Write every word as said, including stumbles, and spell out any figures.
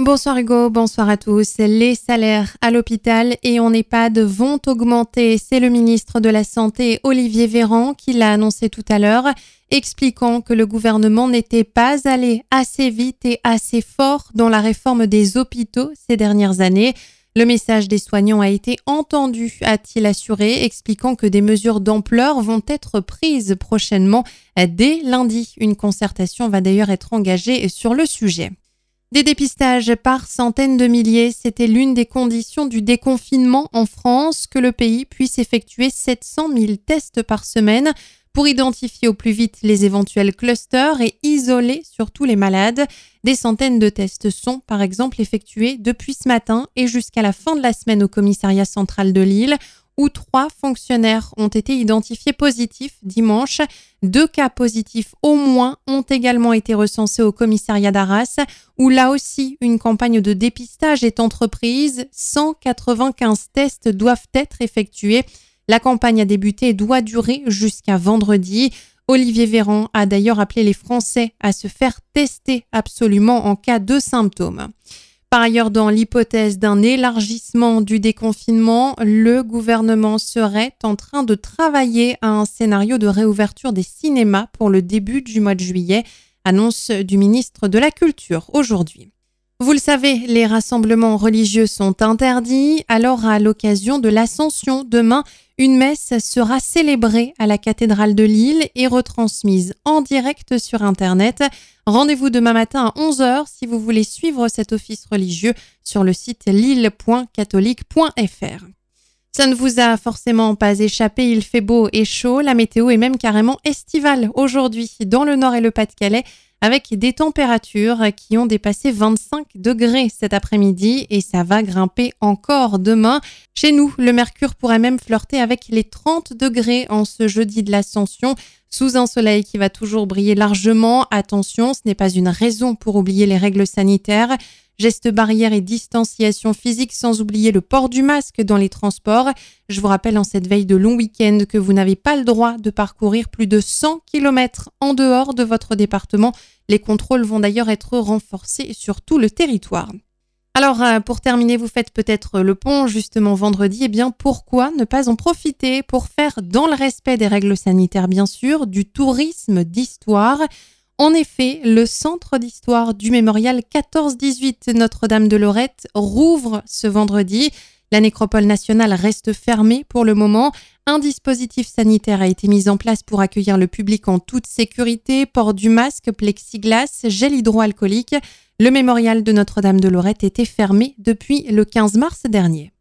Bonsoir Hugo, bonsoir à tous. Les salaires à l'hôpital et en EHPAD vont augmenter. C'est le ministre de la Santé, Olivier Véran, qui l'a annoncé tout à l'heure, expliquant que le gouvernement n'était pas allé assez vite et assez fort dans la réforme des hôpitaux ces dernières années. Le message des soignants a été entendu, a-t-il assuré, expliquant que des mesures d'ampleur vont être prises prochainement. Dès lundi, une concertation va d'ailleurs être engagée sur le sujet. Des dépistages par centaines de milliers, c'était l'une des conditions du déconfinement en France, que le pays puisse effectuer sept cent mille tests par semaine pour identifier au plus vite les éventuels clusters et isoler surtout les malades. Des centaines de tests sont par exemple effectués depuis ce matin et jusqu'à la fin de la semaine au commissariat central de Lille, où trois fonctionnaires ont été identifiés positifs dimanche. Deux cas positifs au moins ont également été recensés au commissariat d'Arras, où là aussi une campagne de dépistage est entreprise. cent quatre-vingt-quinze tests doivent être effectués. La campagne a débuté et doit durer jusqu'à vendredi. Olivier Véran a d'ailleurs appelé les Français à se faire tester absolument en cas de symptômes. Par ailleurs, dans l'hypothèse d'un élargissement du déconfinement, le gouvernement serait en train de travailler à un scénario de réouverture des cinémas pour le début du mois de juillet, annonce du ministre de la Culture aujourd'hui. Vous le savez, les rassemblements religieux sont interdits, alors à l'occasion de l'Ascension, demain, une messe sera célébrée à la cathédrale de Lille et retransmise en direct sur Internet. Rendez-vous demain matin à onze heures si vous voulez suivre cet office religieux sur le site lille point catholique point f r. Ça ne vous a forcément pas échappé, il fait beau et chaud, la météo est même carrément estivale aujourd'hui dans le Nord et le Pas-de-Calais, avec des températures qui ont dépassé vingt-cinq degrés cet après-midi et ça va grimper encore demain. Chez nous, le mercure pourrait même flirter avec les trente degrés en ce jeudi de l'Ascension, sous un soleil qui va toujours briller largement. Attention, ce n'est pas une raison pour oublier les règles sanitaires. Gestes barrières et distanciation physique, sans oublier le port du masque dans les transports. Je vous rappelle en cette veille de long week-end que vous n'avez pas le droit de parcourir plus de cent kilomètres en dehors de votre département. Les contrôles vont d'ailleurs être renforcés sur tout le territoire. Alors, pour terminer, vous faites peut-être le pont justement vendredi. Eh bien, pourquoi ne pas en profiter pour faire, dans le respect des règles sanitaires bien sûr, du tourisme d'histoire ? En effet, le centre d'histoire du mémorial quatorze dix-huit Notre-Dame de Lorette rouvre ce vendredi. La nécropole nationale reste fermée pour le moment. Un dispositif sanitaire a été mis en place pour accueillir le public en toute sécurité. Port du masque, plexiglas, gel hydroalcoolique. Le mémorial de Notre-Dame de Lorette était fermé depuis le quinze mars dernier.